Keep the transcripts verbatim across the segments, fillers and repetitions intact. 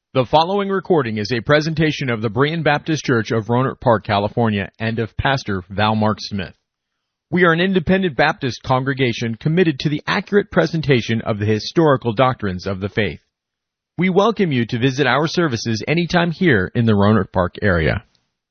The following recording is a presentation of the Berean Baptist Church of Rohnert Park, California, and of Pastor Val Mark Smith. We are an independent Baptist congregation committed to the accurate presentation of the historical doctrines of the faith. We welcome you to visit our services anytime here in the Rohnert Park area.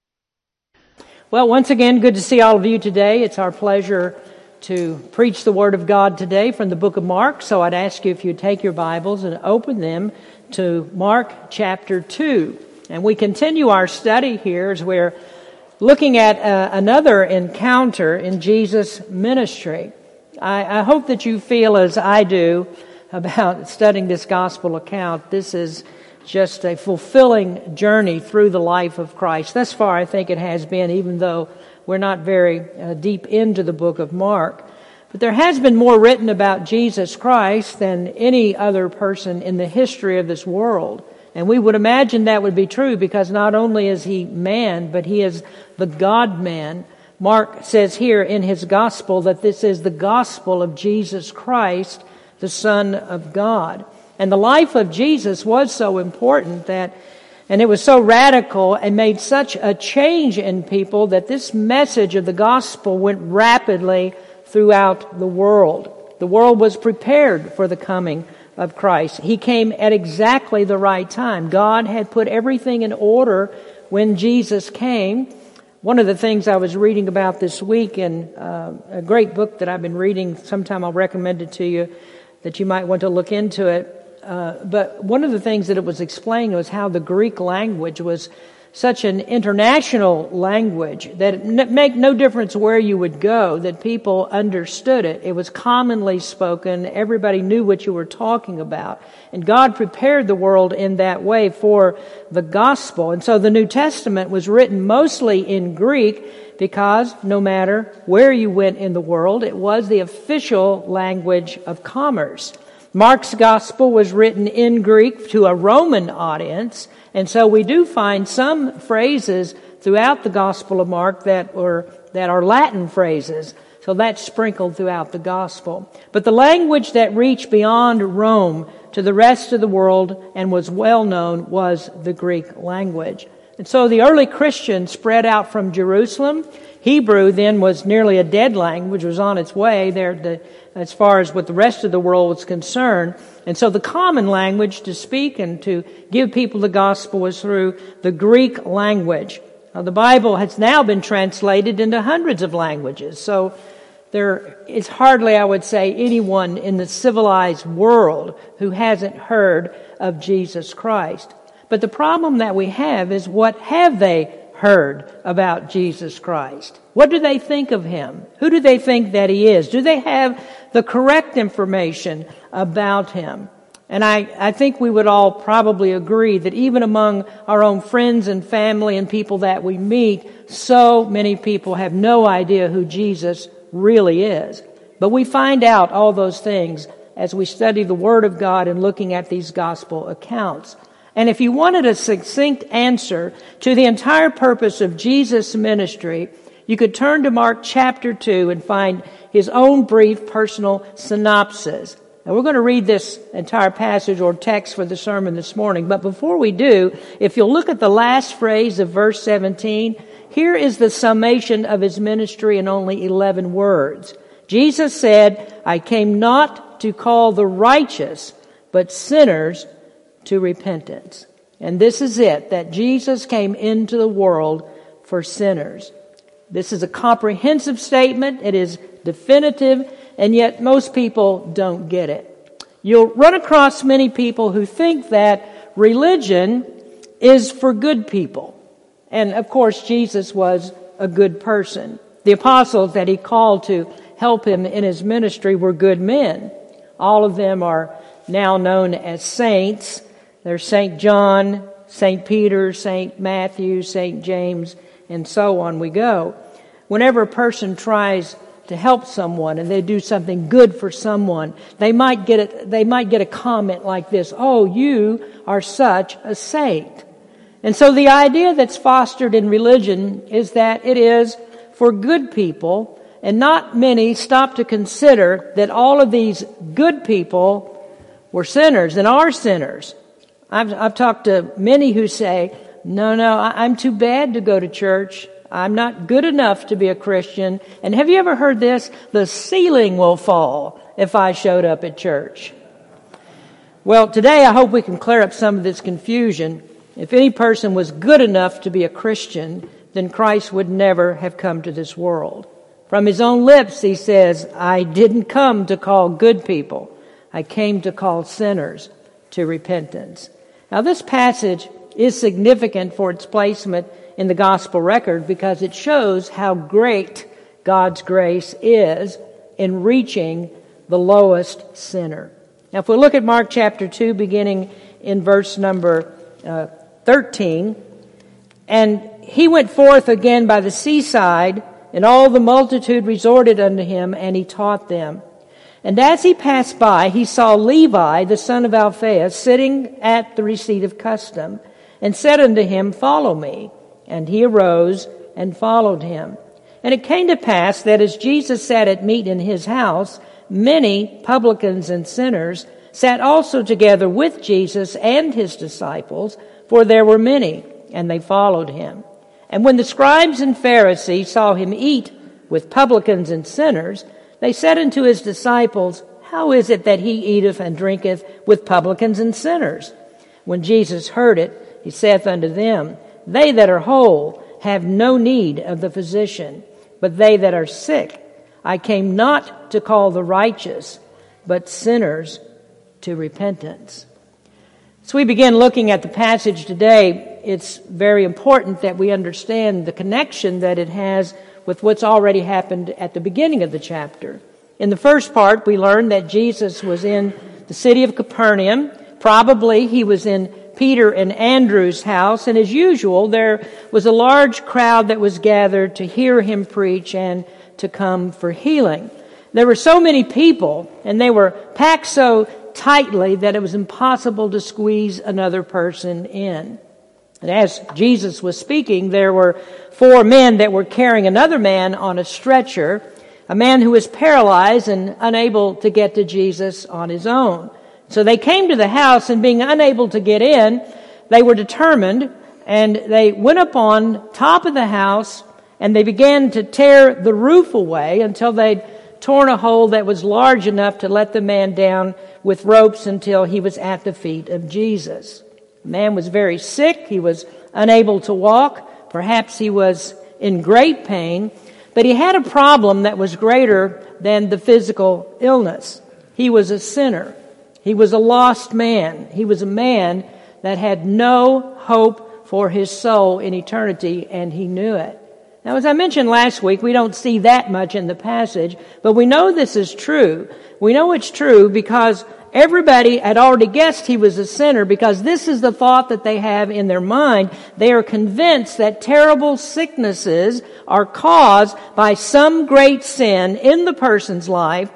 Well, once again, good to see all of you today. It's our pleasure to preach the Word of God today from the book of Mark. So I'd ask you if you'd take your Bibles and open them to Mark chapter two. And we continue our study here as we're looking at uh, another encounter in Jesus' ministry. I, I hope that you feel as I do about studying this gospel account. This is just a fulfilling journey through the life of Christ. Thus far, I think it has been, even though we're not very uh, deep into the book of Mark. But there has been more written about Jesus Christ than any other person in the history of this world. And we would imagine that would be true because not only is he man, but he is the God-man. Mark says here in his gospel that this is the gospel of Jesus Christ, the Son of God. And the life of Jesus was so important that, and it was so radical and made such a change in people that this message of the gospel went rapidly throughout the world. The world was prepared for the coming of Christ. He came at exactly the right time. God had put everything in order when Jesus came. One of the things I was reading about this week in uh, a great book that I've been reading, sometime I'll recommend it to you, that you might want to look into it. Uh, but one of the things that it was explaining was how the Greek language was such an international language that it n- made no difference where you would go, that people understood it. It was commonly spoken. Everybody knew what you were talking about. And God prepared the world in that way for the gospel. And so the New Testament was written mostly in Greek because no matter where you went in the world, it was the official language of commerce. Mark's gospel was written in Greek to a Roman audience, and so we do find some phrases throughout the Gospel of Mark that were that are Latin phrases. So that's sprinkled throughout the gospel. But the language that reached beyond Rome to the rest of the world and was well known was the Greek language. And so the early Christians spread out from Jerusalem. Hebrew then was nearly a dead language, was on its way there to, as far as what the rest of the world was concerned. And so the common language to speak and to give people the gospel was through the Greek language. Now, the Bible has now been translated into hundreds of languages. So there is hardly, I would say, anyone in the civilized world who hasn't heard of Jesus Christ. But the problem that we have is, what have they heard about Jesus Christ? What do they think of him? Who do they think that he is? Do they have the correct information about him? And I, I think we would all probably agree that even among our own friends and family and people that we meet, so many people have no idea who Jesus really is. But we find out all those things as we study the Word of God and looking at these gospel accounts. And if you wanted a succinct answer to the entire purpose of Jesus' ministry, you could turn to Mark chapter two and find his own brief personal synopsis. Now, we're going to read this entire passage or text for the sermon this morning. But before we do, if you'll look at the last phrase of verse seventeen, here is the summation of his ministry in only eleven words. Jesus said, "I came not to call the righteous, but sinners to repentance." And this is it, that Jesus came into the world for sinners. This is a comprehensive statement. It is definitive, and yet most people don't get it. You'll run across many people who think that religion is for good people. And of course, Jesus was a good person. The apostles that he called to help him in his ministry were good men. All of them are now known as saints. There's Saint John, Saint Peter, Saint Matthew, Saint James, and so on we go. Whenever a person tries to help someone and they do something good for someone, they might get a, they might get a comment like this: "Oh, you are such a saint." And so the idea that's fostered in religion is that it is for good people, and not many stop to consider that all of these good people were sinners and are sinners. I've, I've talked to many who say, no, no, I'm too bad to go to church. I'm not good enough to be a Christian. And have you ever heard this? The ceiling will fall if I showed up at church. Well, today I hope we can clear up some of this confusion. If any person was good enough to be a Christian, then Christ would never have come to this world. From his own lips, he says, I didn't come to call good people. I came to call sinners to repentance. Now, this passage is significant for its placement in the gospel record because it shows how great God's grace is in reaching the lowest sinner. Now, if we look at Mark chapter two, beginning in verse number uh, thirteen, and he went forth again by the seaside, and all the multitude resorted unto him, and he taught them. And as he passed by, he saw Levi, the son of Alphaeus, sitting at the receipt of custom, and said unto him, Follow me. And he arose and followed him. And it came to pass that as Jesus sat at meat in his house, many publicans and sinners sat also together with Jesus and his disciples, for there were many, and they followed him. And when the scribes and Pharisees saw him eat with publicans and sinners, they said unto his disciples, How is it that he eateth and drinketh with publicans and sinners? When Jesus heard it, he saith unto them, They that are whole have no need of the physician, but they that are sick. I came not to call the righteous, but sinners to repentance. As we begin looking at the passage today, it's very important that we understand the connection that it has with what's already happened at the beginning of the chapter. In the first part, we learned that Jesus was in the city of Capernaum. Probably he was in Peter and Andrew's house, and as usual, there was a large crowd that was gathered to hear him preach and to come for healing. There were so many people, and they were packed so tightly that it was impossible to squeeze another person in. And as Jesus was speaking, there were four men that were carrying another man on a stretcher, a man who was paralyzed and unable to get to Jesus on his own. So they came to the house, and being unable to get in, they were determined, and they went up on top of the house, and they began to tear the roof away until they'd torn a hole that was large enough to let the man down with ropes until he was at the feet of Jesus. The man was very sick. He was unable to walk. Perhaps he was in great pain, but he had a problem that was greater than the physical illness. He was a sinner. He was a lost man. He was a man that had no hope for his soul in eternity, and he knew it. Now, as I mentioned last week, we don't see that much in the passage, but we know this is true. We know it's true because everybody had already guessed he was a sinner, because this is the thought that they have in their mind. They are convinced that terrible sicknesses are caused by some great sin in the person's life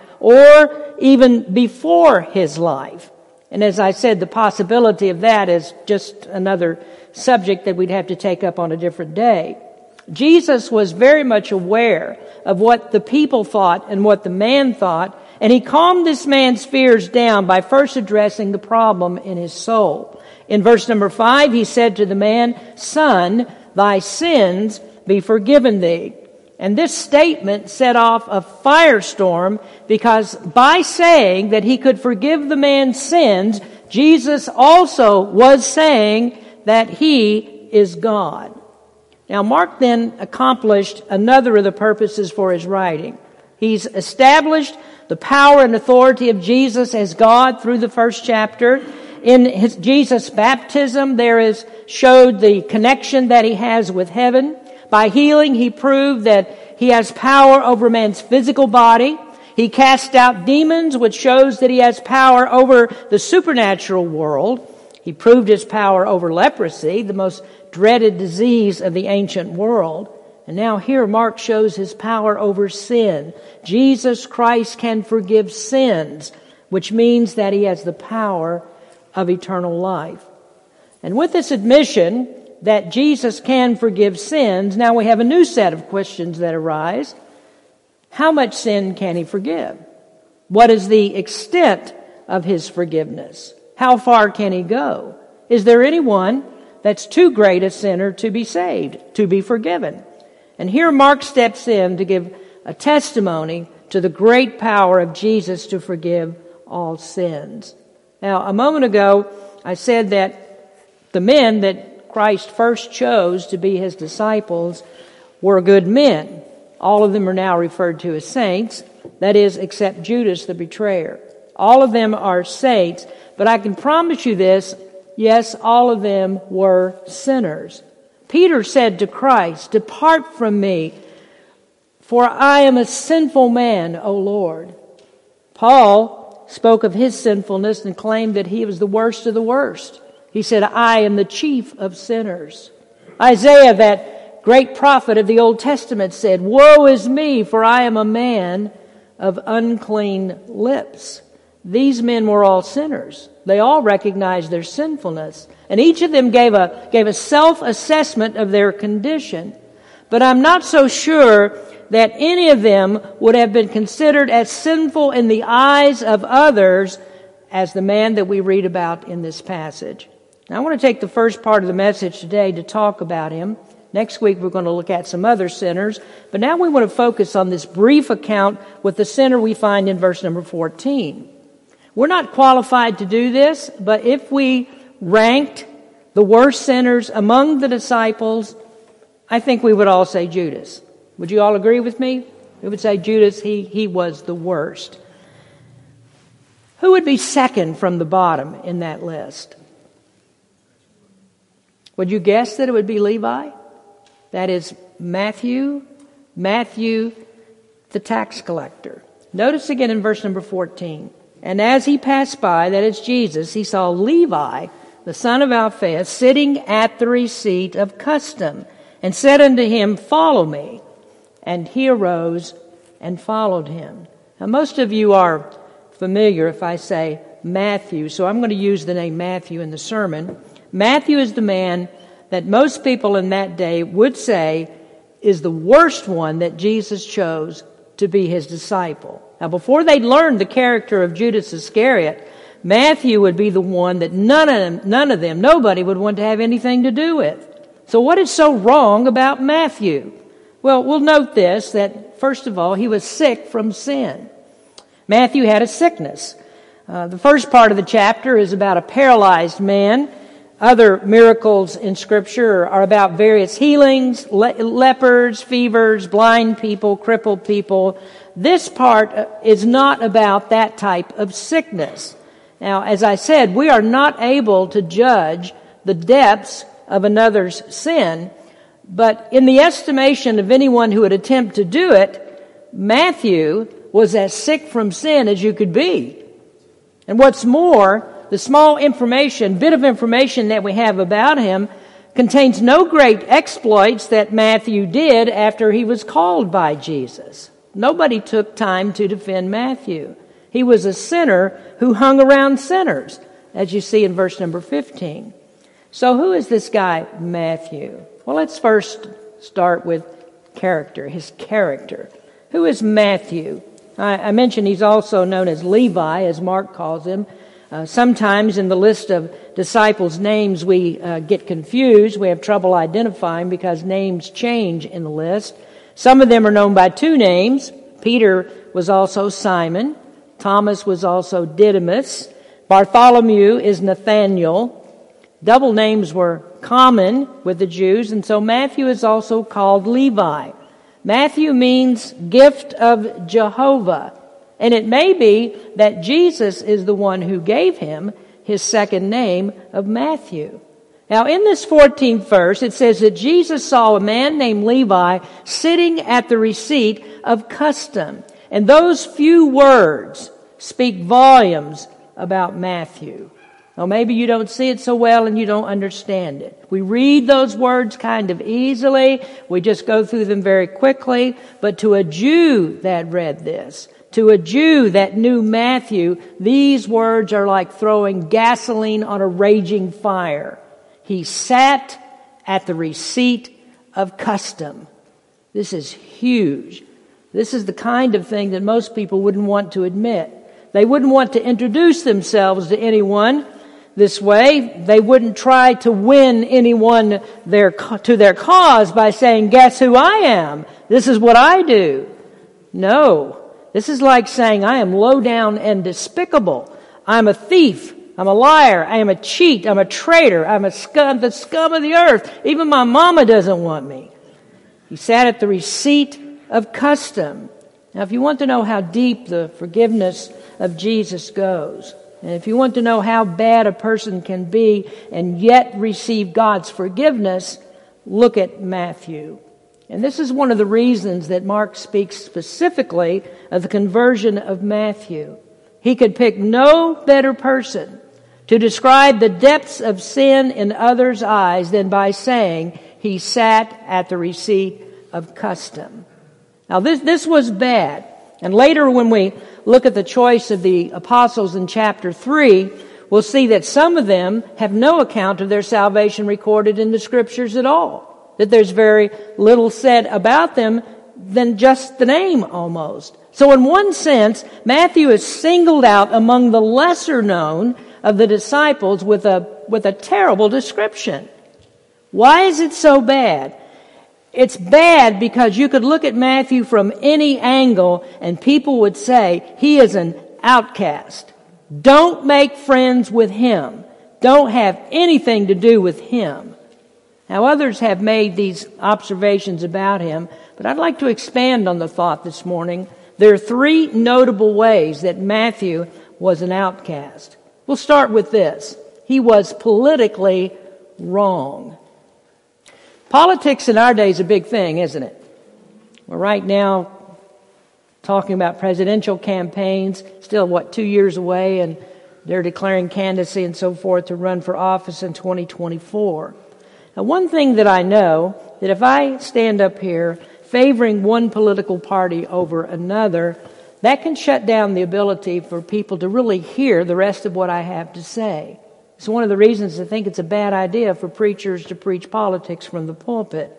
or even before his life. And as I said, the possibility of that is just another subject that we'd have to take up on a different day. Jesus was very much aware of what the people thought and what the man thought, and he calmed this man's fears down by first addressing the problem in his soul. In verse number five, he said to the man, Son, thy sins be forgiven thee. And this statement set off a firestorm, because by saying that he could forgive the man's sins, Jesus also was saying that he is God. Now, Mark then accomplished another of the purposes for his writing. He's established the power and authority of Jesus as God through the first chapter. In his Jesus' baptism, there is showed the connection that he has with heaven. By healing, he proved that he has power over man's physical body. He cast out demons, which shows that he has power over the supernatural world. He proved his power over leprosy, the most dreaded disease of the ancient world. And now here Mark shows his power over sin. Jesus Christ can forgive sins, which means that he has the power of eternal life. And with this admission that Jesus can forgive sins, now we have a new set of questions that arise. How much sin can he forgive? What is the extent of his forgiveness? How far can he go? Is there anyone that's too great a sinner to be saved, to be forgiven? And here Mark steps in to give a testimony to the great power of Jesus to forgive all sins. Now, a moment ago, I said that the men that Christ first chose to be his disciples were good men. All of them are now referred to as saints, that is, except Judas the betrayer. All of them are saints, but I can promise you this, yes, all of them were sinners. Peter said to Christ, "Depart from me, for I am a sinful man, O Lord." Paul spoke of his sinfulness and claimed that he was the worst of the worst. He said, "I am the chief of sinners." Isaiah, that great prophet of the Old Testament, said, "Woe is me, for I am a man of unclean lips." These men were all sinners. They all recognized their sinfulness. And each of them gave a, gave a self-assessment of their condition. But I'm not so sure that any of them would have been considered as sinful in the eyes of others as the man that we read about in this passage. Now, I want to take the first part of the message today to talk about him. Next week we're going to look at some other sinners. But now we want to focus on this brief account with the sinner we find in verse number fourteen. We're not qualified to do this, but if we ranked the worst sinners among the disciples, I think we would all say Judas. Would you all agree with me? We would say Judas, he, he was the worst. Who would be second from the bottom in that list? Would you guess that it would be Levi? That is Matthew, Matthew, the tax collector. Notice again in verse number fourteen. "And as he passed by," that is Jesus, "he saw Levi, the son of Alphaeus, sitting at the receipt of custom, and said unto him, Follow me. And he arose and followed him." Now, most of you are familiar if I say Matthew, so I'm going to use the name Matthew in the sermon. Matthew is the man that most people in that day would say is the worst one that Jesus chose to be his disciple. Now, before they'd learned the character of Judas Iscariot, Matthew would be the one that none of them, none of them, nobody would want to have anything to do with. So what is so wrong about Matthew? Well, we'll note this, that first of all, he was sick from sin. Matthew had a sickness. Uh, the first part of the chapter is about a paralyzed man. Other miracles in Scripture are about various healings, le- lepers, fevers, blind people, crippled people. This part is not about that type of sickness. Now, as I said, we are not able to judge the depths of another's sin, but in the estimation of anyone who would attempt to do it, Matthew was as sick from sin as you could be. And what's more, the small information, bit of information that we have about him contains no great exploits that Matthew did after he was called by Jesus. Nobody took time to defend Matthew. He was a sinner who hung around sinners, as you see in verse number fifteen. So who is this guy, Matthew? Well, let's first start with character, his character. Who is Matthew? I, I mentioned he's also known as Levi, as Mark calls him. Uh, sometimes in the list of disciples' names we uh, get confused. We have trouble identifying because names change in the list. Some of them are known by two names. Peter was also Simon. Thomas was also Didymus. Bartholomew is Nathaniel. Double names were common with the Jews, and so Matthew is also called Levi. Matthew means gift of Jehovah. And it may be that Jesus is the one who gave him his second name of Matthew. Now, in this fourteenth verse, it says that Jesus saw a man named Levi sitting at the receipt of custom. And those few words speak volumes about Matthew. Now, maybe you don't see it so well and you don't understand it. We read those words kind of easily. We just go through them very quickly. But to a Jew that read this, to a Jew that knew Matthew, these words are like throwing gasoline on a raging fire. He sat at the receipt of custom. This is huge. This is the kind of thing that most people wouldn't want to admit. They wouldn't want to introduce themselves to anyone. this way, they wouldn't try to win anyone their, to their cause by saying, guess who I am? This is what I do. No. This is like saying, I am low down and despicable. I'm a thief. I'm a liar. I am a cheat. I'm a traitor. I'm a scum, the scum of the earth. Even my mama doesn't want me. He sat at the receipt of custom. Now, if you want to know how deep the forgiveness of Jesus goes, and if you want to know how bad a person can be and yet receive God's forgiveness, look at Matthew. And this is one of the reasons that Mark speaks specifically of the conversion of Matthew. He could pick no better person to describe the depths of sin in others' eyes than by saying he sat at the receipt of custom. Now this, this was bad. And later when we look at the choice of the apostles in chapter three, we'll see that some of them have no account of their salvation recorded in the Scriptures at all. That there's very little said about them than just the name almost. So in one sense, Matthew is singled out among the lesser known of the disciples with a, with a terrible description. Why is it so bad? It's bad because you could look at Matthew from any angle and people would say he is an outcast. Don't make friends with him. Don't have anything to do with him. Now others have made these observations about him, but I'd like to expand on the thought this morning. There are three notable ways that Matthew was an outcast. We'll start with this. He was politically wrong. Politics in our day is a big thing, isn't it? We're right now talking about presidential campaigns, still, what, two years away, and they're declaring candidacy and so forth to run for office in twenty twenty-four. Now, one thing that I know, that if I stand up here favoring one political party over another, that can shut down the ability for people to really hear the rest of what I have to say. It's one of the reasons I think it's a bad idea for preachers to preach politics from the pulpit.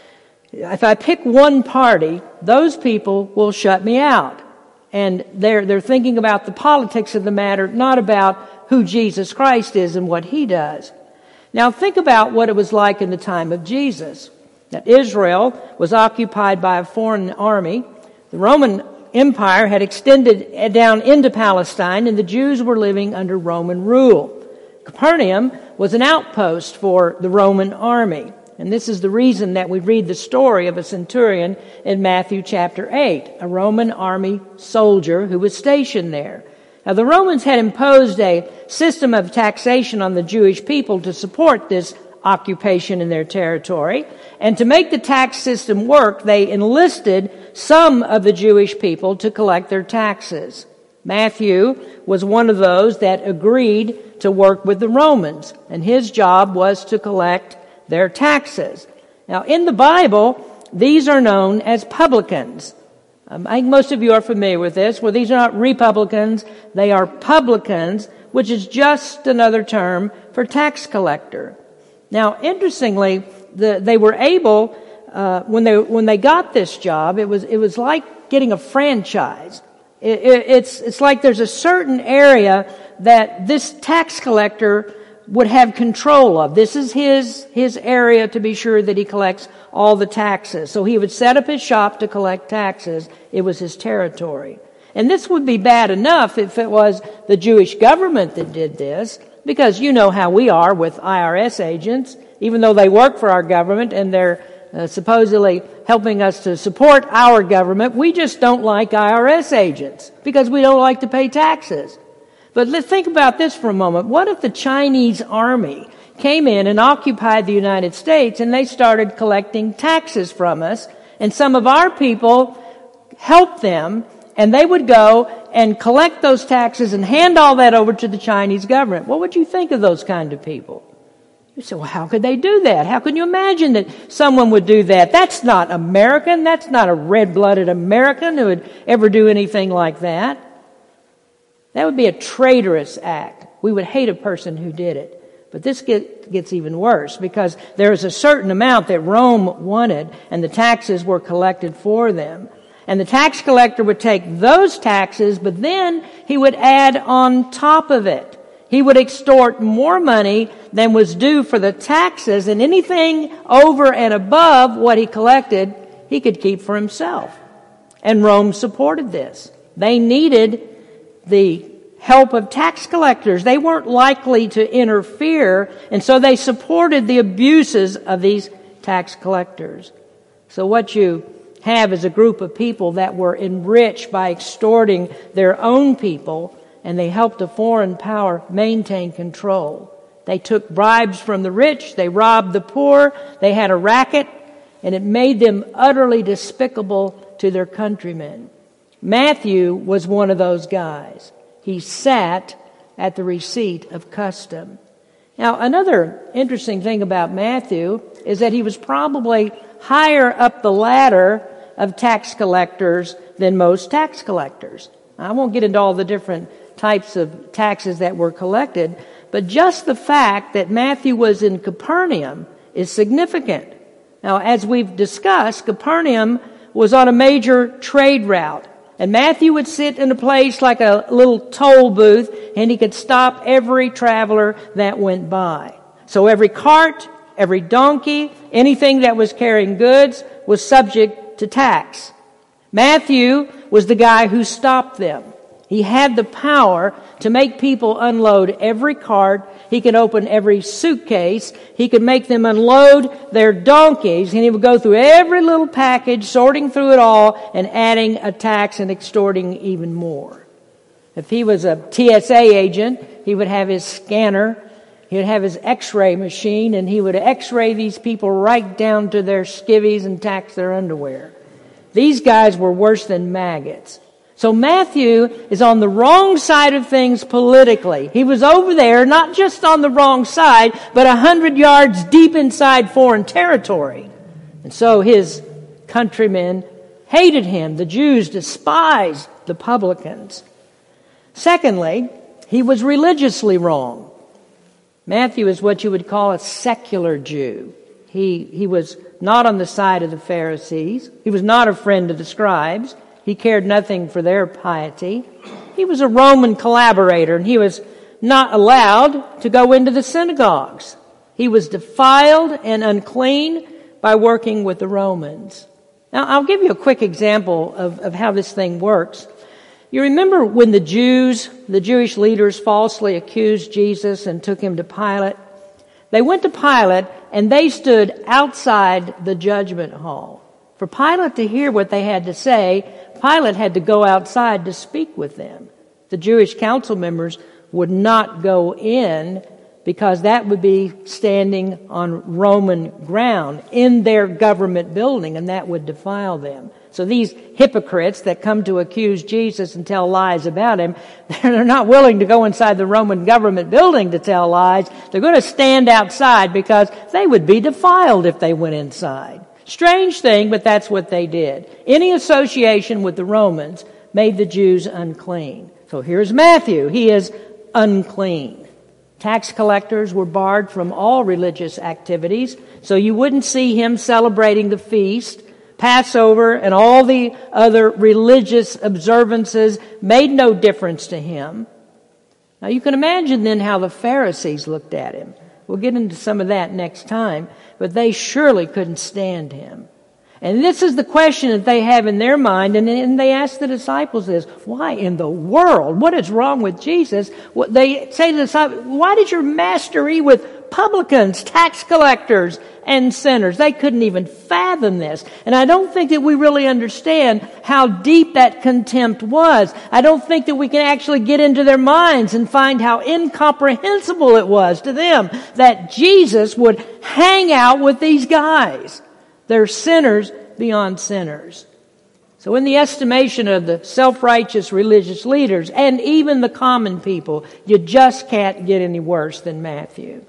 If I pick one party, those people will shut me out. And they're, they're thinking about the politics of the matter, not about who Jesus Christ is and what He does. Now think about what it was like in the time of Jesus. That Israel was occupied by a foreign army. The Roman Empire had extended down into Palestine, and the Jews were living under Roman rule. Capernaum was an outpost for the Roman army. And this is the reason that we read the story of a centurion in Matthew chapter eight, a Roman army soldier who was stationed there. Now the Romans had imposed a system of taxation on the Jewish people to support this occupation in their territory. And to make the tax system work, they enlisted some of the Jewish people to collect their taxes. Matthew was one of those that agreed to work with the Romans, and his job was to collect their taxes. Now, in the Bible, these are known as publicans. Um, I think most of you are familiar with this. Well, these are not republicans, they are publicans, which is just another term for tax collector. Now, interestingly, the, they were able, uh, when they when they got this job, it was it was like getting a franchise. It, it, it's it's like there's a certain area that this tax collector would have control of. This is his his area to be sure that he collects all the taxes. So he would set up his shop to collect taxes. It was his territory. And this would be bad enough if it was the Jewish government that did this, because you know how we are with I R S agents. Even though they work for our government and they're uh, supposedly helping us to support our government, we just don't like I R S agents because we don't like to pay taxes. But let's think about this for a moment. What if the Chinese army came in and occupied the United States and they started collecting taxes from us, and some of our people helped them, and they would go and collect those taxes and hand all that over to the Chinese government? What would you think of those kind of people? You say, well, how could they do that? How can you imagine that someone would do that? That's not American. That's not a red-blooded American who would ever do anything like that. That would be a traitorous act. We would hate a person who did it. But this get, gets even worse, because there is a certain amount that Rome wanted, and the taxes were collected for them. And the tax collector would take those taxes, but then he would add on top of it. He would extort more money than was due for the taxes, and anything over and above what he collected, he could keep for himself. And Rome supported this. They needed the help of tax collectors. They weren't likely to interfere, and so they supported the abuses of these tax collectors. So what you have is a group of people that were enriched by extorting their own people, and they helped a foreign power maintain control. They took bribes from the rich, they robbed the poor, they had a racket, and it made them utterly despicable to their countrymen. Matthew was one of those guys. He sat at the receipt of custom. Now, another interesting thing about Matthew is that he was probably higher up the ladder of tax collectors than most tax collectors. I won't get into all the different types of taxes that were collected, but just the fact that Matthew was in Capernaum is significant. Now, as we've discussed, Capernaum was on a major trade route, and Matthew would sit in a place like a little toll booth, and he could stop every traveler that went by. So every cart, every donkey, anything that was carrying goods was subject to tax. Matthew was the guy who stopped them. He had the power to make people unload every cart. He could open every suitcase. He could make them unload their donkeys. And he would go through every little package, sorting through it all and adding a tax and extorting even more. If he was a T S A agent, he would have his scanner. He would have his x-ray machine, and he would x-ray these people right down to their skivvies and tax their underwear. These guys were worse than maggots. So Matthew is on the wrong side of things politically. He was over there, not just on the wrong side, but a hundred yards deep inside foreign territory. And so his countrymen hated him. The Jews despised the publicans. Secondly, he was religiously wrong. Matthew is what you would call a secular Jew. He, he was not on the side of the Pharisees. He was not a friend of the scribes. He cared nothing for their piety. He was a Roman collaborator, and he was not allowed to go into the synagogues. He was defiled and unclean by working with the Romans. Now, I'll give you a quick example of, of how this thing works. You remember when the Jews, the Jewish leaders, falsely accused Jesus and took him to Pilate? They went to Pilate, and they stood outside the judgment hall. For Pilate to hear what they had to say, Pilate had to go outside to speak with them. The Jewish council members would not go in because that would be standing on Roman ground in their government building, and that would defile them. So these hypocrites that come to accuse Jesus and tell lies about him, they're not willing to go inside the Roman government building to tell lies. They're going to stand outside because they would be defiled if they went inside. Strange thing, but that's what they did. Any association with the Romans made the Jews unclean. So here's Matthew. He is unclean. Tax collectors were barred from all religious activities, so you wouldn't see him celebrating the feast. Passover and all the other religious observances made no difference to him. Now you can imagine then how the Pharisees looked at him. We'll get into some of that next time, but they surely couldn't stand him. And this is the question that they have in their mind, and, and they ask the disciples this: why in the world? What is wrong with Jesus? What they say to the disciples: why did your master eat with publicans, tax collectors, and sinners? They couldn't even fathom this. And I don't think that we really understand how deep that contempt was. I don't think that we can actually get into their minds and find how incomprehensible it was to them that Jesus would hang out with these guys. They're sinners beyond sinners. So in the estimation of the self-righteous religious leaders and even the common people, you just can't get any worse than Matthew.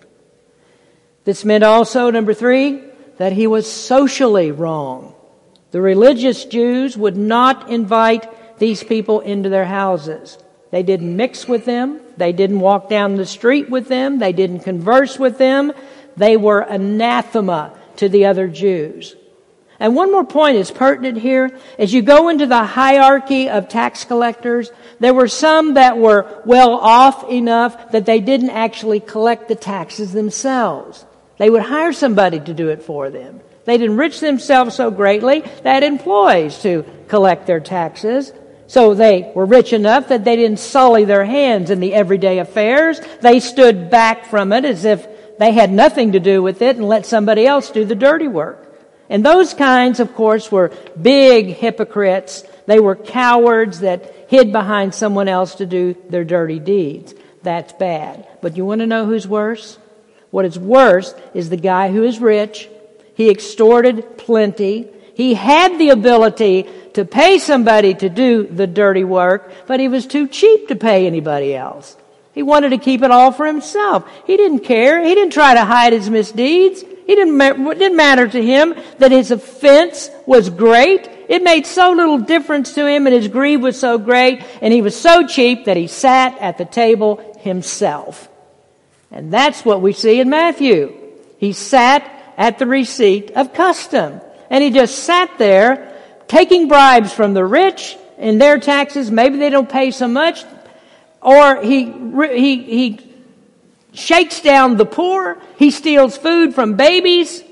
This meant also, number three, that he was socially wrong. The religious Jews would not invite these people into their houses. They didn't mix with them. They didn't walk down the street with them. They didn't converse with them. They were anathema to the other Jews. And one more point is pertinent here. As you go into the hierarchy of tax collectors, there were some that were well off enough that they didn't actually collect the taxes themselves. They would hire somebody to do it for them. They'd enrich themselves so greatly that employees to collect their taxes. So they were rich enough that they didn't sully their hands in the everyday affairs. They stood back from it as if they had nothing to do with it and let somebody else do the dirty work. And those kinds, of course, were big hypocrites. They were cowards that hid behind someone else to do their dirty deeds. That's bad. But you want to know who's worse? What is worse is the guy who is rich. He extorted plenty. He had the ability to pay somebody to do the dirty work, but he was too cheap to pay anybody else. He wanted to keep it all for himself. He didn't care. He didn't try to hide his misdeeds. He didn't, it didn't matter to him that his offense was great. It made so little difference to him, and his greed was so great, and he was so cheap that he sat at the table himself. And that's what we see in Matthew. He sat at the receipt of custom. And he just sat there taking bribes from the rich in their taxes. Maybe they don't pay so much. Or he, he, he shakes down the poor. He steals food from babies.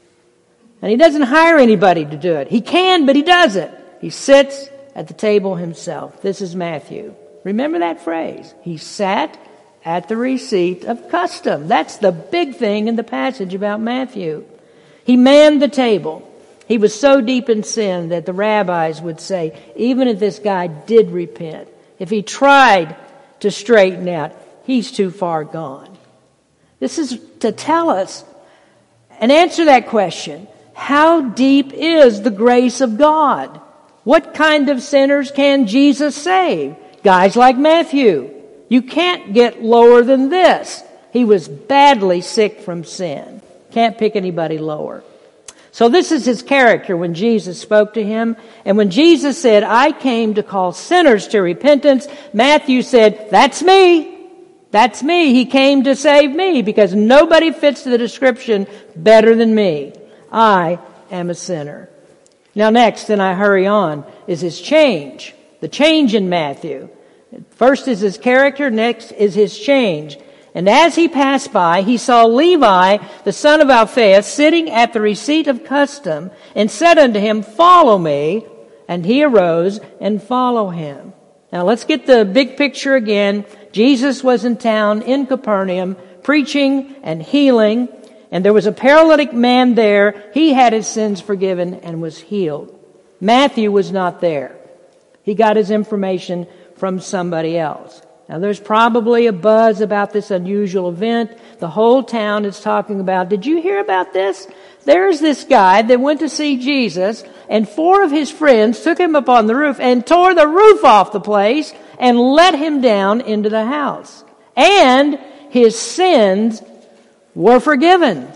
And he doesn't hire anybody to do it. He can, but he doesn't. He sits at the table himself. This is Matthew. Remember that phrase. He sat at the receipt of custom. That's the big thing in the passage about Matthew. He manned the table. He was so deep in sin that the rabbis would say, even if this guy did repent, if he tried to straighten out, he's too far gone. This is to tell us and answer that question. How deep is the grace of God? What kind of sinners can Jesus save? Guys like Matthew. You can't get lower than this. He was badly sick from sin. Can't pick anybody lower. So this is his character when Jesus spoke to him. And when Jesus said, I came to call sinners to repentance, Matthew said, that's me. That's me. He came to save me because nobody fits the description better than me. I am a sinner. Now next, and I hurry on, is his change. The change in Matthew. First is his character, next is his change. And as he passed by, he saw Levi, the son of Alphaeus, sitting at the receipt of custom, and said unto him, follow me. And he arose and followed him. Now let's get the big picture again. Jesus was in town in Capernaum, preaching and healing. And there was a paralytic man there. He had his sins forgiven and was healed. Matthew was not there. He got his information from somebody else. Now there's probably a buzz about this unusual event. The whole town is talking about, did you hear about this? There's this guy that went to see Jesus, and four of his friends took him up on the roof and tore the roof off the place and let him down into the house. And his sins were forgiven.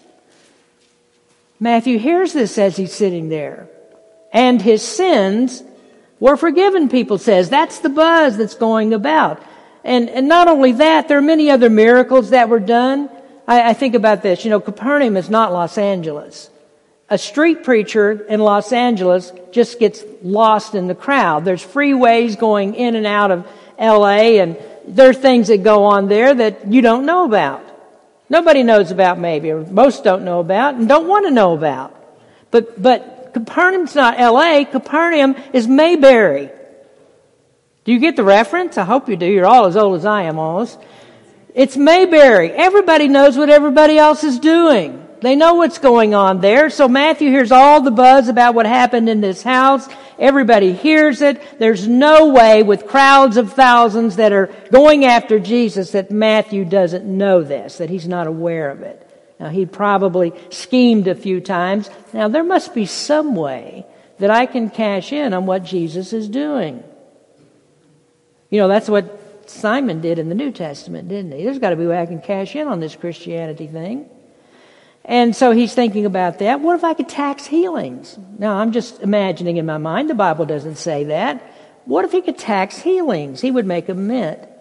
Matthew hears this as he's sitting there. And his sins were forgiven, people says. That's the buzz that's going about. And, and not only that, there are many other miracles that were done. I, I think about this. You know, Capernaum is not Los Angeles. A street preacher in Los Angeles just gets lost in the crowd. There's freeways going in and out of L A, and there are things that go on there that you don't know about. Nobody knows about maybe, or most don't know about, and don't want to know about. But, but, Capernaum's not L A. Capernaum is Mayberry. Do you get the reference? I hope you do. You're all as old as I am almost. It's Mayberry. Everybody knows what everybody else is doing. They know what's going on there. So Matthew hears all the buzz about what happened in this house. Everybody hears it. There's no way with crowds of thousands that are going after Jesus that Matthew doesn't know this, that he's not aware of it. Now, he probably schemed a few times. Now, there must be some way that I can cash in on what Jesus is doing. You know, that's what Simon did in the New Testament, didn't he? There's got to be a way I can cash in on this Christianity thing. And so he's thinking about that. What if I could tax healings? Now, I'm just imagining in my mind. The Bible doesn't say that. What if he could tax healings? He would make a mint.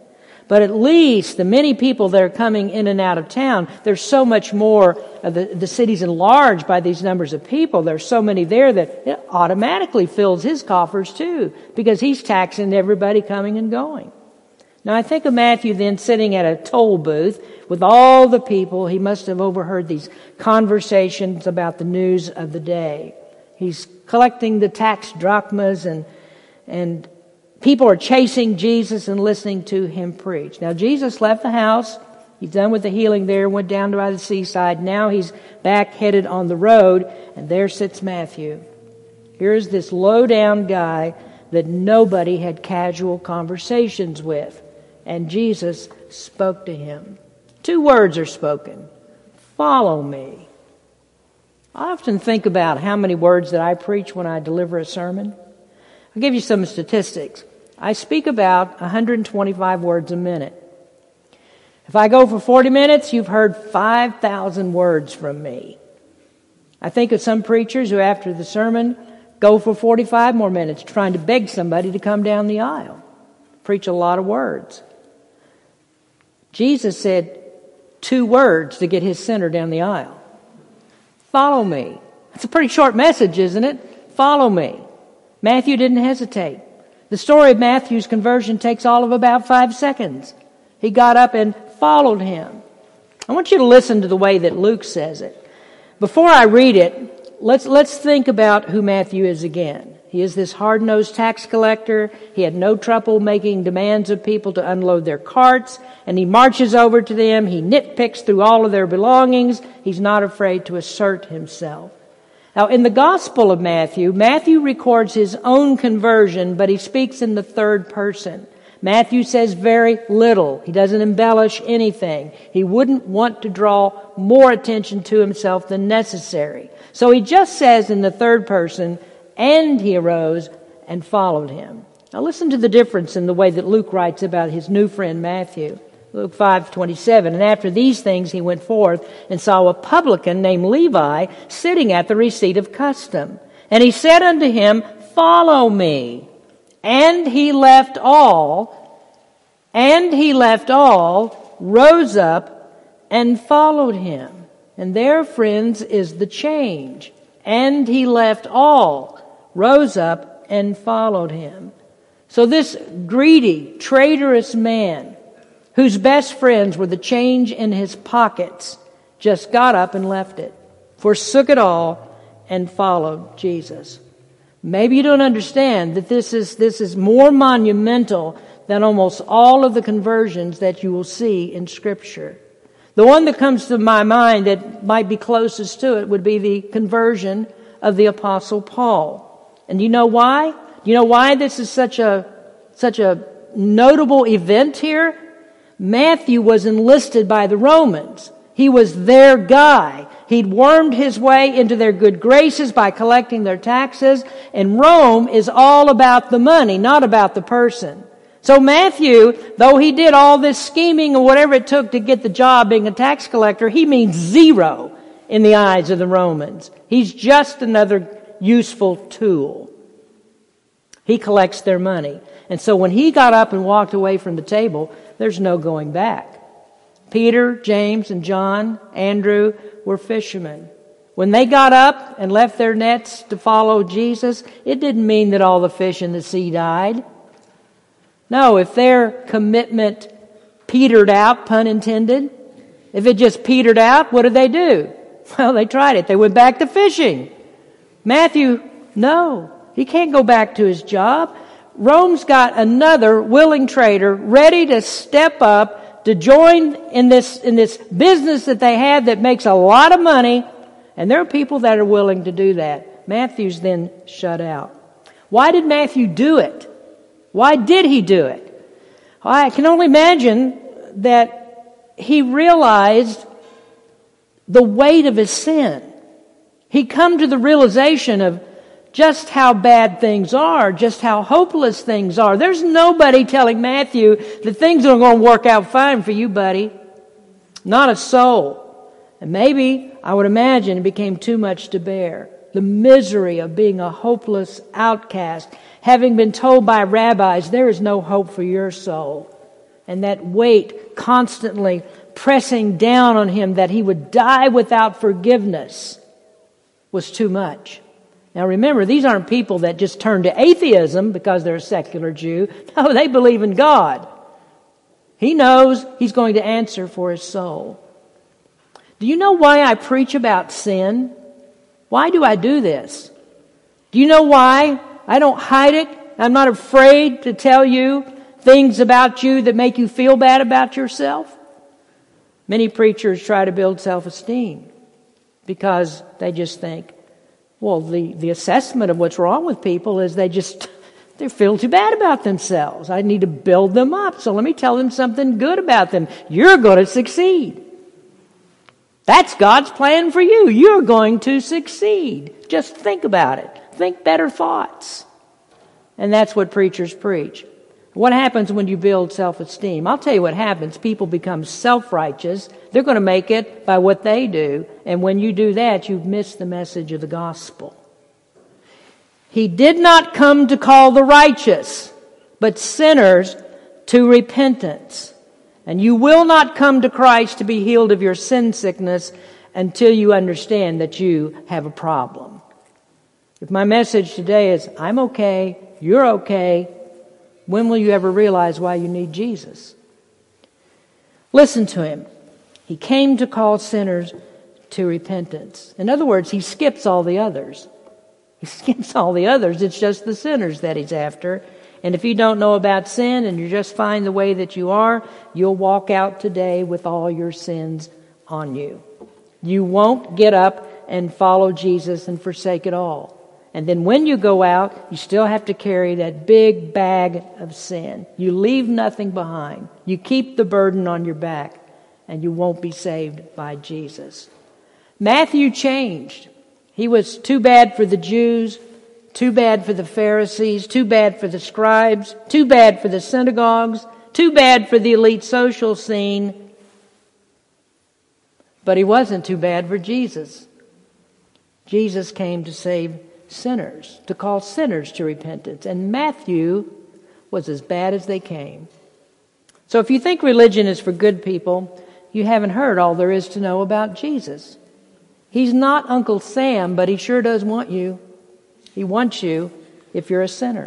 But at least the many people that are coming in and out of town, there's so much more, uh, the, the city's enlarged by these numbers of people. There's so many there that it automatically fills his coffers too, because he's taxing everybody coming and going. Now I think of Matthew then sitting at a toll booth with all the people. He must have overheard these conversations about the news of the day. He's collecting the tax drachmas, and and people are chasing Jesus and listening to him preach. Now Jesus left the house. He's done with the healing there, went down by the seaside. Now he's back headed on the road, and there sits Matthew. Here's this low-down guy that nobody had casual conversations with. And Jesus spoke to him. Two words are spoken. Follow me. I often think about how many words that I preach when I deliver a sermon. I'll give you some statistics. I speak about one hundred twenty-five words a minute. If I go for forty minutes, you've heard five thousand words from me. I think of some preachers who after the sermon go for forty-five more minutes trying to beg somebody to come down the aisle. Preach a lot of words. Jesus said two words to get his sinner down the aisle. Follow me. That's a pretty short message, isn't it? Follow me. Matthew didn't hesitate. The story of Matthew's conversion takes all of about five seconds. He got up and followed him. I want you to listen to the way that Luke says it. Before I read it, let's let's think about who Matthew is again. He is this hard-nosed tax collector. He had no trouble making demands of people to unload their carts, and he marches over to them. He nitpicks through all of their belongings. He's not afraid to assert himself. Now, in the Gospel of Matthew, Matthew records his own conversion, but he speaks in the third person. Matthew says very little. He doesn't embellish anything. He wouldn't want to draw more attention to himself than necessary. So he just says in the third person, and he arose and followed him. Now listen to the difference in the way that Luke writes about his new friend Matthew. Luke five twenty-seven, and after these things he went forth and saw a publican named Levi sitting at the receipt of custom. And he said unto him, follow me. And he left all, and he left all, rose up, and followed him. And there, friends, is the change. And he left all, rose up, and followed him. So this greedy, traitorous man, whose best friends were the change in his pockets, just got up and left it, forsook it all, and followed Jesus. Maybe you don't understand that this is this is more monumental than almost all of the conversions that you will see in Scripture. The one that comes to my mind that might be closest to it would be the conversion of the Apostle Paul. And you know why? You know why this is such a such a notable event here? Matthew was enlisted by the Romans. He was their guy. He'd wormed his way into their good graces by collecting their taxes. And Rome is all about the money, not about the person. So Matthew, though he did all this scheming or whatever it took to get the job being a tax collector, he means zero in the eyes of the Romans. He's just another useful tool. He collects their money. And so when he got up and walked away from the table, there's no going back. Peter, James, and John, Andrew were fishermen. When they got up and left their nets to follow Jesus, it didn't mean that all the fish in the sea died. No, if their commitment petered out, pun intended, if it just petered out, what did they do? Well, they tried it. They went back to fishing. Matthew, no, he can't go back to his job. Rome's got another willing trader ready to step up to join in this in this business that they have that makes a lot of money, and there are people that are willing to do that. Matthew's then shut out. Why did Matthew do it? Why did he do it? I can only imagine that he realized the weight of his sin. He'd come to the realization of just how bad things are, just how hopeless things are. There's nobody telling Matthew that things are going to work out fine for you, buddy. Not a soul. And maybe, I would imagine, it became too much to bear. The misery of being a hopeless outcast, having been told by rabbis, there is no hope for your soul. and that weight constantly pressing down on him that he would die without forgiveness was too much. Now remember, these aren't people that just turn to atheism because they're a secular Jew. No, they believe in God. He knows he's going to answer for his soul. Do you know why I preach about sin? Why do I do this? Do you know why? I don't hide it. I'm not afraid to tell you things about you that make you feel bad about yourself. Many preachers try to build self-esteem because they just think, well, the, the assessment of what's wrong with people is they just, they feel too bad about themselves. I need to build them up. So let me tell them something good about them. You're going to succeed. That's God's plan for you. You're going to succeed. Just think about it. Think better thoughts. And that's what preachers preach. What happens when you build self-esteem? I'll tell you what happens. People become self-righteous. They're going to make it by what they do. And when you do that, you've missed the message of the gospel. He did not come to call the righteous, but sinners to repentance. And you will not come to Christ to be healed of your sin sickness until you understand that you have a problem. If my message today is, I'm okay, you're okay, when will you ever realize why you need Jesus? Listen to him. He came to call sinners to repentance. In other words, he skips all the others. He skips all the others. It's just the sinners that he's after. And if you don't know about sin and you're just fine the way that you are, you'll walk out today with all your sins on you. You won't get up and follow Jesus and forsake it all. And then when you go out, you still have to carry that big bag of sin. You leave nothing behind. You keep the burden on your back, and you won't be saved by Jesus. Matthew changed. He was too bad for the Jews, too bad for the Pharisees, too bad for the scribes, too bad for the synagogues, too bad for the elite social scene. But he wasn't too bad for Jesus. Jesus came to save sinners, to call sinners to repentance. And Matthew was as bad as they came. So if you think religion is for good people, you haven't heard all there is to know about Jesus. He's not Uncle Sam, but he sure does want you. He wants you if you're a sinner.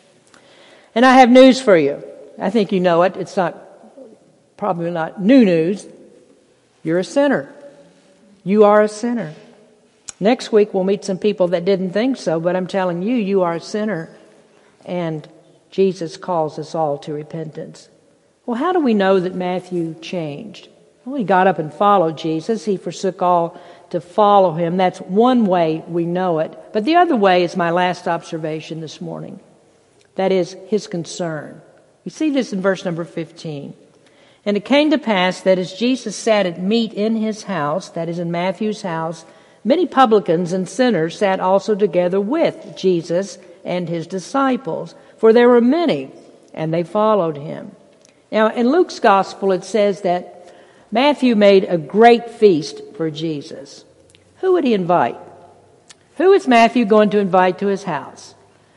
And I have news for you. I think you know it. It's not, probably not new news. You're a sinner. You are a sinner. Next week we'll meet some people that didn't think so, but I'm telling you, you are a sinner. And Jesus calls us all to repentance. Well, how do we know that Matthew changed? Well, he got up and followed Jesus. He forsook all to follow him. That's one way we know it. But the other way is my last observation this morning. That is his concern. You see this in verse number fifteen. And it came to pass that as Jesus sat at meat in his house, that is in Matthew's house, many publicans and sinners sat also together with Jesus and his disciples, for there were many, and they followed him. Now, in Luke's gospel, it says that Matthew made a great feast for Jesus. Who would he invite? Who is Matthew going to invite to his house?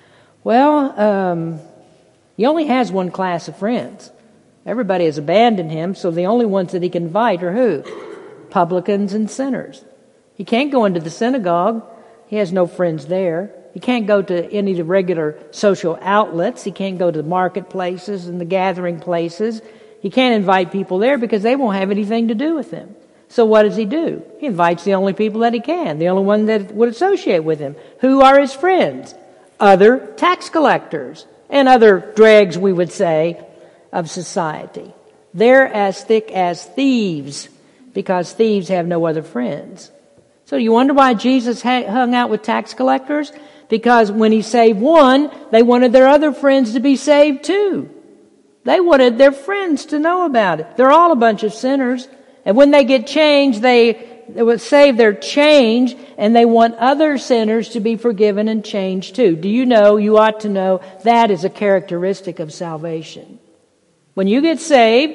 Well, um, he only has one class of friends. Everybody has abandoned him, so the only ones that he can invite are who? Publicans and sinners. He can't go into the synagogue. He has no friends there. He can't go to any of the regular social outlets. He can't go to the marketplaces and the gathering places. He can't invite people there because they won't have anything to do with him. So what does he do? He invites the only people that he can, the only one that would associate with him. Who are his friends? Other tax collectors and other dregs, we would say, of society. They're as thick as thieves because thieves have no other friends. So you wonder why Jesus hung out with tax collectors? Because when he saved one, they wanted their other friends to be saved too. They wanted their friends to know about it. They're all a bunch of sinners. And when they get changed, they, they will save their change, and they want other sinners to be forgiven and changed too. Do you know, you ought to know, that is a characteristic of salvation. When you get saved,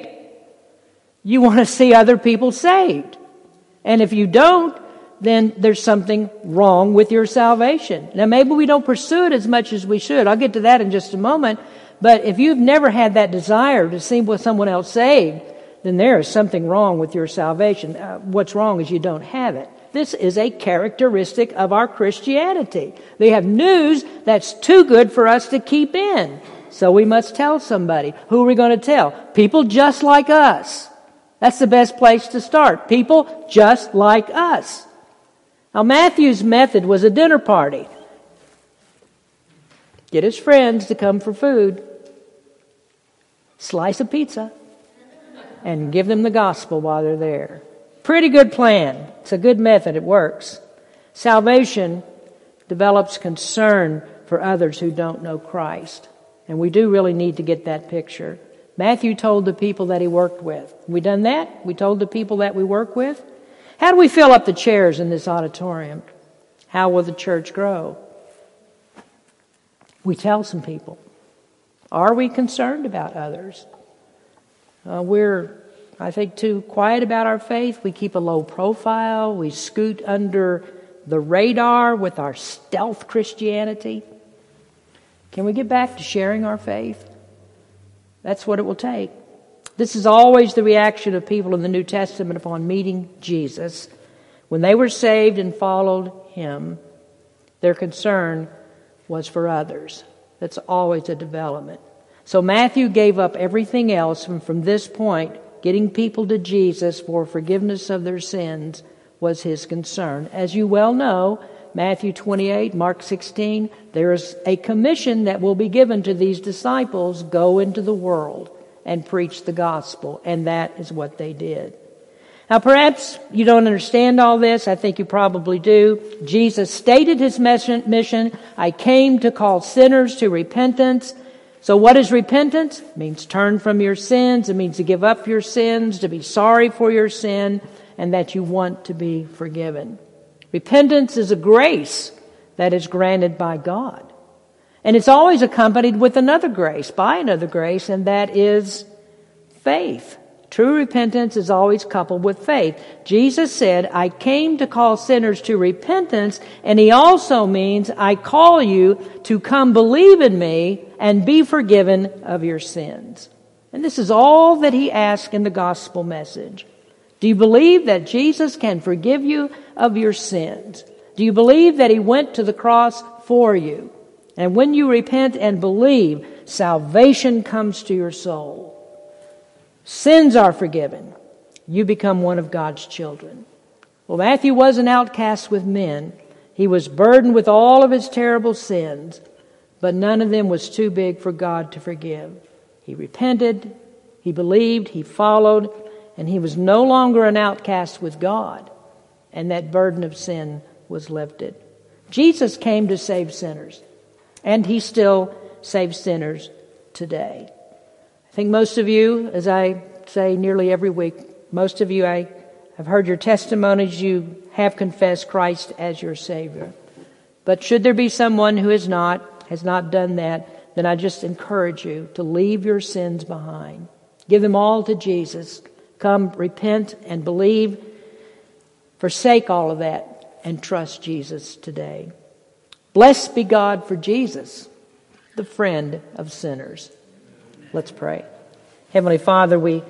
you want to see other people saved. And if you don't, then there's something wrong with your salvation. Now, maybe we don't pursue it as much as we should. I'll get to that in just a moment. But if you've never had that desire to see someone else saved, then there is something wrong with your salvation. Uh, what's wrong is you don't have it. This is a characteristic of our Christianity. They have news that's too good for us to keep in. So we must tell somebody. Who are we going to tell? People just like us. That's the best place to start. People just like us. Now, Matthew's method was a dinner party. Get his friends to come for food. Slice of pizza. And give them the gospel while they're there. Pretty good plan. It's a good method. It works. Salvation develops concern for others who don't know Christ. And we do really need to get that picture. Matthew told the people that he worked with. We done that? We told the people that we work with? How do we fill up the chairs in this auditorium? How will the church grow? We tell some people. Are we concerned about others? Uh, we're, I think, too quiet about our faith. We keep a low profile. We scoot under the radar with our stealth Christianity. Can we get back to sharing our faith? That's what it will take. This is always the reaction of people in the New Testament upon meeting Jesus. When they were saved and followed Him, their concern was for others. That's always a development. So Matthew gave up everything else, and from this point, getting people to Jesus for forgiveness of their sins was his concern. As you well know, Matthew twenty-eight, Mark sixteen, there is a commission that will be given to these disciples: go into the world and preach the gospel. And that is what they did. Now, perhaps you don't understand all this. I think you probably do. Jesus stated his mission. I came to call sinners to repentance. So what is repentance? It means turn from your sins. It means to give up your sins, to be sorry for your sin, and that you want to be forgiven. Repentance is a grace that is granted by God. And it's always accompanied with another grace, by another grace, and that is faith. True repentance is always coupled with faith. Jesus said, I came to call sinners to repentance, and he also means I call you to come believe in me and be forgiven of your sins. And this is all that he asks in the gospel message. Do you believe that Jesus can forgive you of your sins? Do you believe that he went to the cross for you? And when you repent and believe, salvation comes to your soul. Sins are forgiven. You become one of God's children. Well, Matthew was an outcast with men. He was burdened with all of his terrible sins, but none of them was too big for God to forgive. He repented, he believed, he followed, and he was no longer an outcast with God, and that burden of sin was lifted. Jesus came to save sinners, and he still saves sinners today. I think most of you, as I say nearly every week, most of you, I have heard your testimonies, you have confessed Christ as your Savior. But should there be someone who is not, has not done that, then I just encourage you to leave your sins behind. Give them all to Jesus. Come, repent and believe. Forsake all of that and trust Jesus today. Blessed be God for Jesus, the friend of sinners. Let's pray. Heavenly Father, we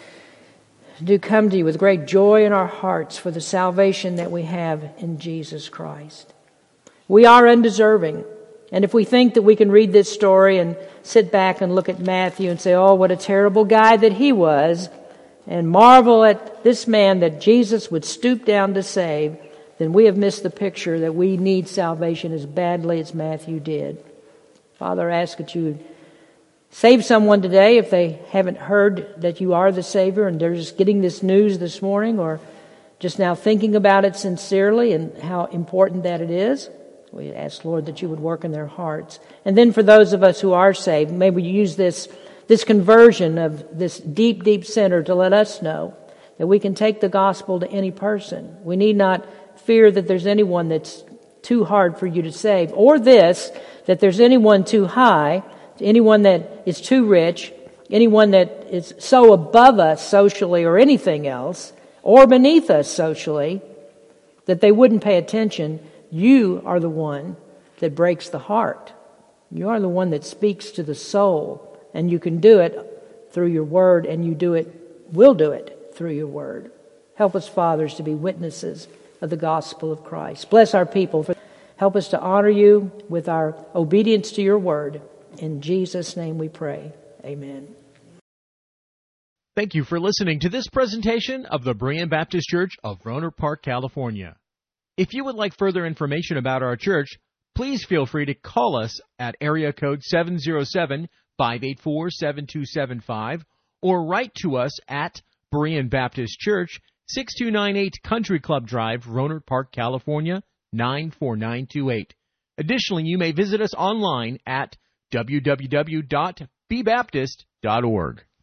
do come to you with great joy in our hearts for the salvation that we have in Jesus Christ. We are undeserving. And if we think that we can read this story and sit back and look at Matthew and say, oh, what a terrible guy that he was, and marvel at this man that Jesus would stoop down to save, then we have missed the picture that we need salvation as badly as Matthew did. Father, I ask that you would save someone today if they haven't heard that you are the Savior and they're just getting this news this morning or just now thinking about it sincerely and how important that it is. We ask, Lord, that you would work in their hearts. And then for those of us who are saved, may we use this, this conversion of this deep, deep sinner to let us know that we can take the gospel to any person. We need not fear that there's anyone that's too hard for you to save, or this, that there's anyone too high, anyone that is too rich, anyone that is so above us socially or anything else, or beneath us socially, that they wouldn't pay attention. You are the one that breaks the heart. You are the one that speaks to the soul, and you can do it through your word, and you do it, will do it through your word. Help us, fathers, to be witnesses of the gospel of Christ. Bless our people. For help us to honor you with our obedience to your word. In Jesus' name we pray. Amen. Thank you for listening to this presentation of the Berean Baptist Church of Rohnert Park, California. If you would like further information about our church, please feel free to call us at area code seven zero seven, five eight four, seven two seven five or write to us at Berean Baptist Church, six two nine eight Country Club Drive, Rohnert Park, California, nine four nine two eight. Additionally, you may visit us online at w w w dot b baptist dot org.